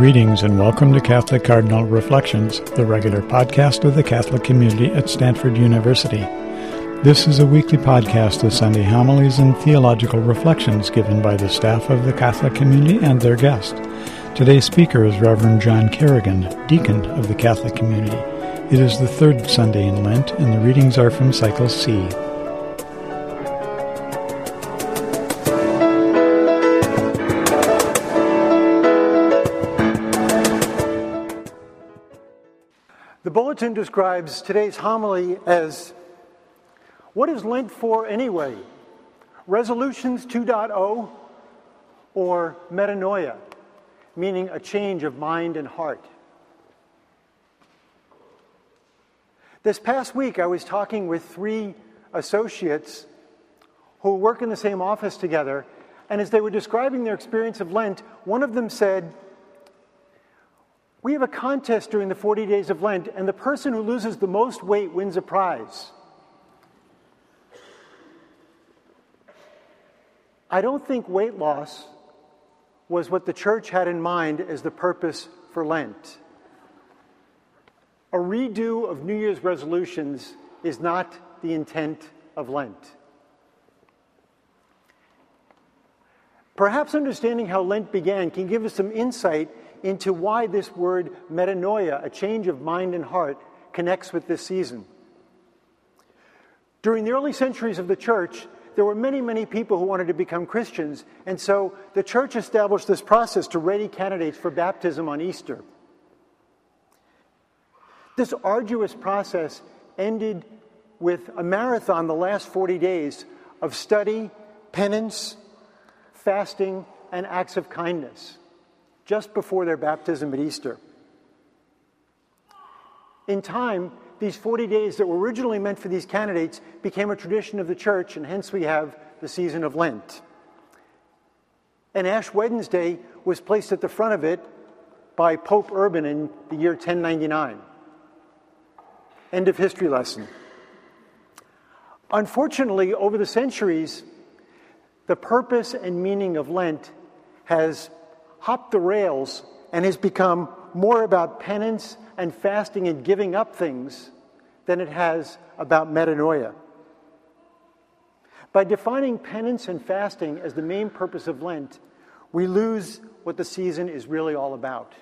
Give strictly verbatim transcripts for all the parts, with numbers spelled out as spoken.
Greetings and welcome to Catholic Cardinal Reflections, the regular podcast of the Catholic community at Stanford University. This is a weekly podcast of Sunday homilies and theological reflections given by the staff of the Catholic community and their guests. Today's speaker is Reverend John Kerrigan, Deacon of the Catholic community. It is the third Sunday in Lent, and the readings are from Cycle C. The bulletin describes today's homily as, what is Lent for anyway? Resolutions two point oh or metanoia, meaning a change of mind and heart. This past week I was talking with three associates who work in the same office together, and as they were describing their experience of Lent, one of them said, "We have a contest during the forty days of Lent, and the person who loses the most weight wins a prize." I don't think weight loss was what the church had in mind as the purpose for Lent. A redo of New Year's resolutions is not the intent of Lent. Perhaps understanding how Lent began can give us some insight into why this word metanoia, a change of mind and heart, connects with this season. During the early centuries of the church, there were many, many people who wanted to become Christians, and so the church established this process to ready candidates for baptism on Easter. This arduous process ended with a marathon the last forty days of study, penance, fasting, and acts of kindness, just before their baptism at Easter. In time, these forty days that were originally meant for these candidates became a tradition of the church, and hence we have the season of Lent. And Ash Wednesday was placed at the front of it by Pope Urban in the year ten ninety-nine. End of history lesson. Unfortunately, over the centuries, the purpose and meaning of Lent has hopped the rails and has become more about penance and fasting and giving up things than it has about metanoia. By defining penance and fasting as the main purpose of Lent, we lose what the season is really all about.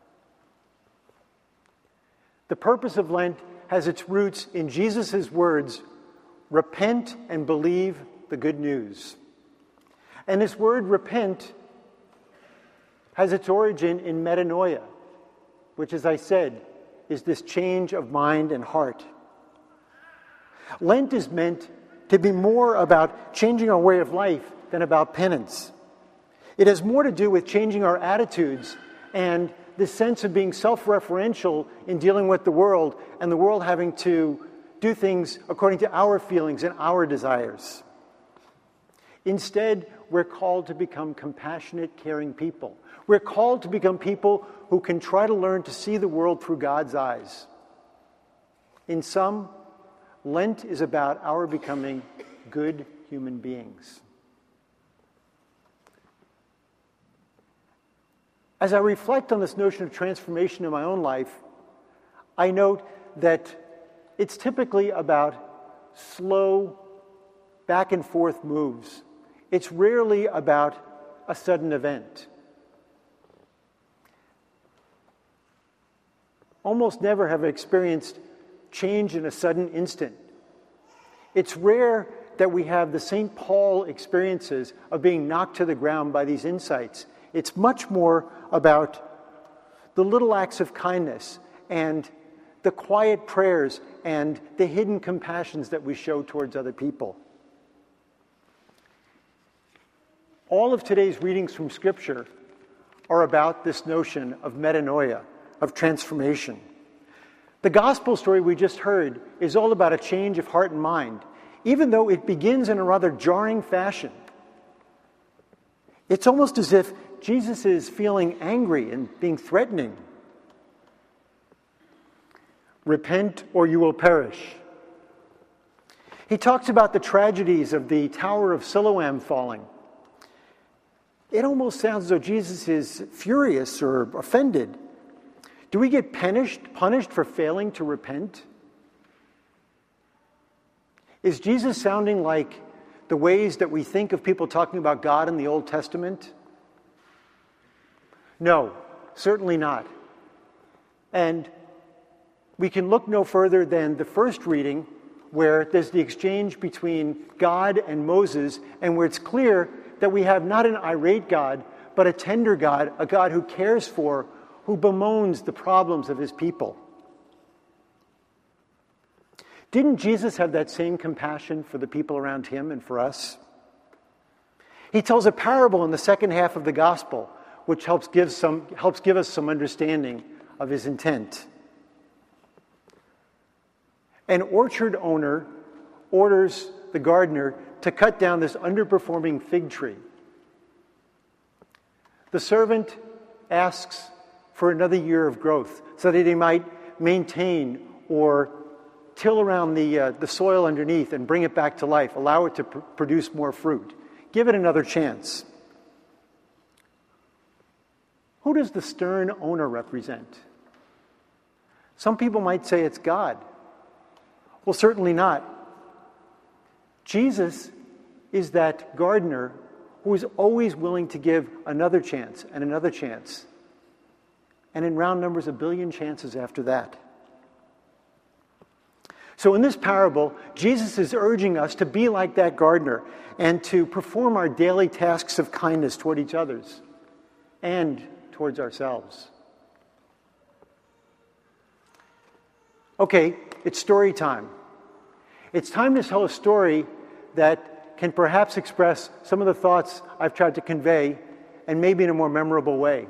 The purpose of Lent has its roots in Jesus' words, "Repent and believe the good news." And this word repent has its origin in metanoia, which, as I said, is this change of mind and heart. Lent is meant to be more about changing our way of life than about penance. It has more to do with changing our attitudes and this sense of being self-referential in dealing with the world, and the world having to do things according to our feelings and our desires. Instead, we're called to become compassionate, caring people. We're called to become people who can try to learn to see the world through God's eyes. In sum, Lent is about our becoming good human beings. As I reflect on this notion of transformation in my own life, I note that it's typically about slow, back and forth moves. It's rarely about a sudden event. Almost never have I experienced change in a sudden instant. It's rare that we have the Saint Paul experiences of being knocked to the ground by these insights. It's much more about the little acts of kindness and the quiet prayers and the hidden compassions that we show towards other people. All of today's readings from Scripture are about this notion of metanoia, of transformation. The gospel story we just heard is all about a change of heart and mind, even though it begins in a rather jarring fashion. It's almost as if Jesus is feeling angry and being threatening. Repent or you will perish. He talks about the tragedies of the Tower of Siloam falling. it almost sounds as though Jesus is furious or offended. Do we get punished, punished for failing to repent? Is Jesus sounding like the ways that we think of people talking about God in the Old Testament? No, certainly not. And we can look no further than the first reading, where there's the exchange between God and Moses, and where it's clear that we have not an irate God, but a tender God, a God who cares for, who bemoans the problems of his people. Didn't Jesus have that same compassion for the people around him and for us? He tells a parable in the second half of the gospel, which helps give some helps give us some understanding of his intent. An orchard owner orders the gardener to cut down this underperforming fig tree. The servant asks for another year of growth so that he might maintain or till around the, uh, the soil underneath and bring it back to life, allow it to pr- produce more fruit. Give it another chance. Who does the stern owner represent? Some people might say it's God. Well, certainly not. Jesus is that gardener who is always willing to give another chance and another chance. And in round numbers, a billion chances after that. So in this parable, Jesus is urging us to be like that gardener and to perform our daily tasks of kindness toward each other and towards ourselves. Okay, it's story time. It's time to tell a story that can perhaps express some of the thoughts I've tried to convey, and maybe in a more memorable way.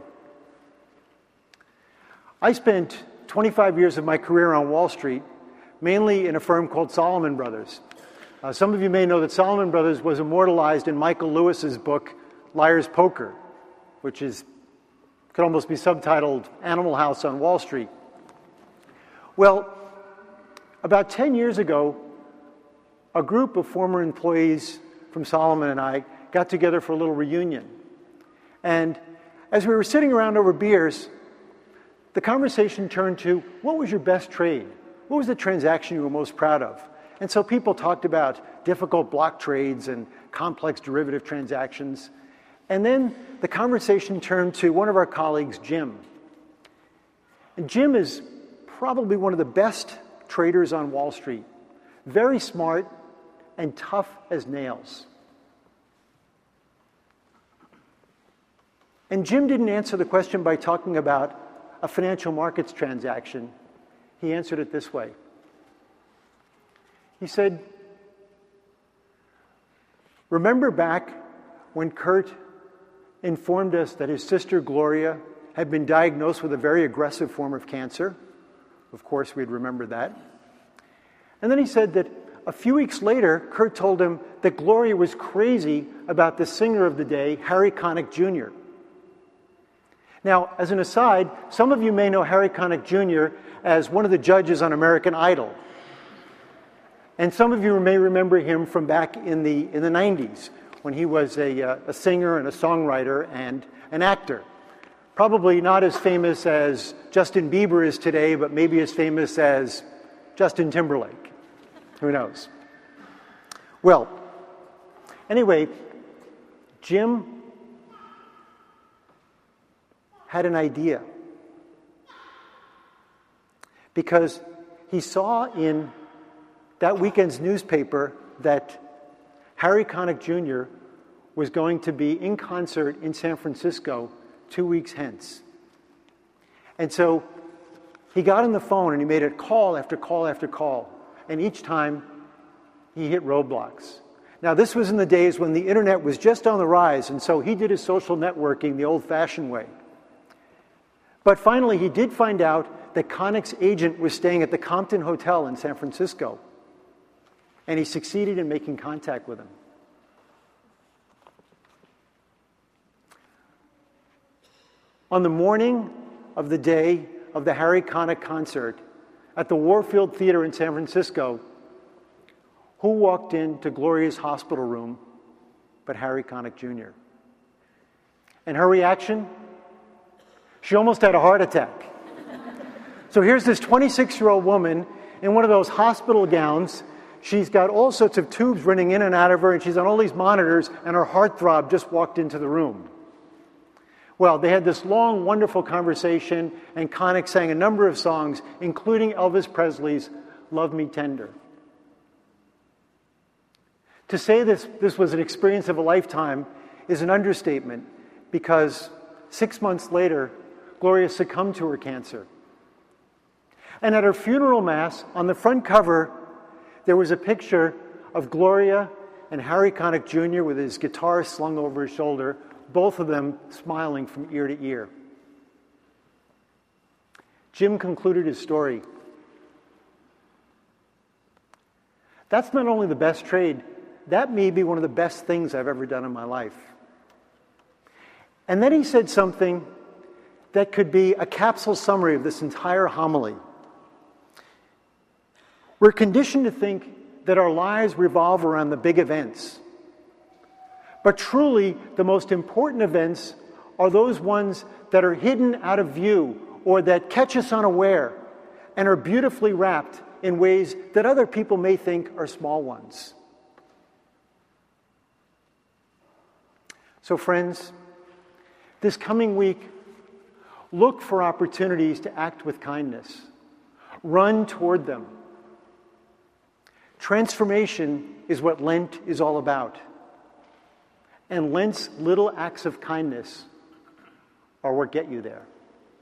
I spent twenty-five years of my career on Wall Street, mainly in a firm called Salomon Brothers. Uh, some of you may know that Salomon Brothers was immortalized in Michael Lewis's book, Liar's Poker, which is could almost be subtitled Animal House on Wall Street. Well, about ten years ago, a group of former employees from Salomon and I got together for a little reunion. And as we were sitting around over beers, the conversation turned to, what was your best trade? What was the transaction you were most proud of? And so people talked about difficult block trades and complex derivative transactions. And then the conversation turned to one of our colleagues, Jim. And Jim is probably one of the best traders on Wall Street. Very smart and tough as nails. And Jim didn't answer the question by talking about a financial markets transaction. He answered it this way. He said, remember back when Kurt informed us that his sister Gloria had been diagnosed with a very aggressive form of cancer? Of course, we'd remember that. And then he said that a few weeks later, Kurt told him that Gloria was crazy about the singer of the day, Harry Connick Junior Now, as an aside, some of you may know Harry Connick Junior as one of the judges on American Idol. And some of you may remember him from back in the in the nineties, when he was a, uh, a singer and a songwriter and an actor. Probably not as famous as Justin Bieber is today, but maybe as famous as Justin Timberlake. Who knows? Well, anyway, Jim had an idea. Because he saw in that weekend's newspaper that Harry Connick Junior was going to be in concert in San Francisco two weeks hence. And so he got on the phone and he made a call after call after call. And each time he hit roadblocks. Now, this was in the days when the internet was just on the rise, and so he did his social networking the old-fashioned way. But finally, he did find out that Connick's agent was staying at the Compton Hotel in San Francisco. And he succeeded in making contact with him. On the morning of the day of the Harry Connick concert at the Warfield Theater in San Francisco, who walked into Gloria's hospital room but Harry Connick Junior? And her reaction? She almost had a heart attack. So here's this twenty-six-year-old woman in one of those hospital gowns. She's got all sorts of tubes running in and out of her, and she's on all these monitors, and her heartthrob just walked into the room. Well, they had this long, wonderful conversation, and Connick sang a number of songs, including Elvis Presley's Love Me Tender. To say this, this was an experience of a lifetime is an understatement, because six months later, Gloria succumbed to her cancer. And at her funeral mass, on the front cover, there was a picture of Gloria and Harry Connick Junior with his guitar slung over his shoulder, both of them smiling from ear to ear. Jim concluded his story. That's not only the best trade, that may be one of the best things I've ever done in my life. And then he said something that could be a capsule summary of this entire homily. We're conditioned to think that our lives revolve around the big events. But truly, the most important events are those ones that are hidden out of view or that catch us unaware and are beautifully wrapped in ways that other people may think are small ones. So friends, this coming week, look for opportunities to act with kindness. Run toward them. Transformation is what Lent is all about. And Lent's little acts of kindness are what get you there.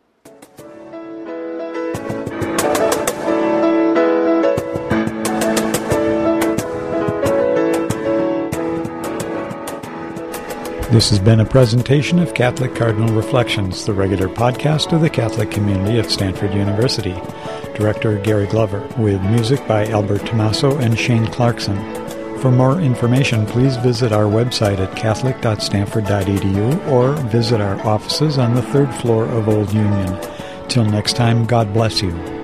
This has been a presentation of Catholic Cardinal Reflections, the regular podcast of the Catholic community at Stanford University. Director Gary Glover, with music by Albert Tommaso and Shane Clarkson. For more information, please visit our website at catholic dot stanford dot e d u or visit our offices on the third floor of Old Union. Till next time, God bless you.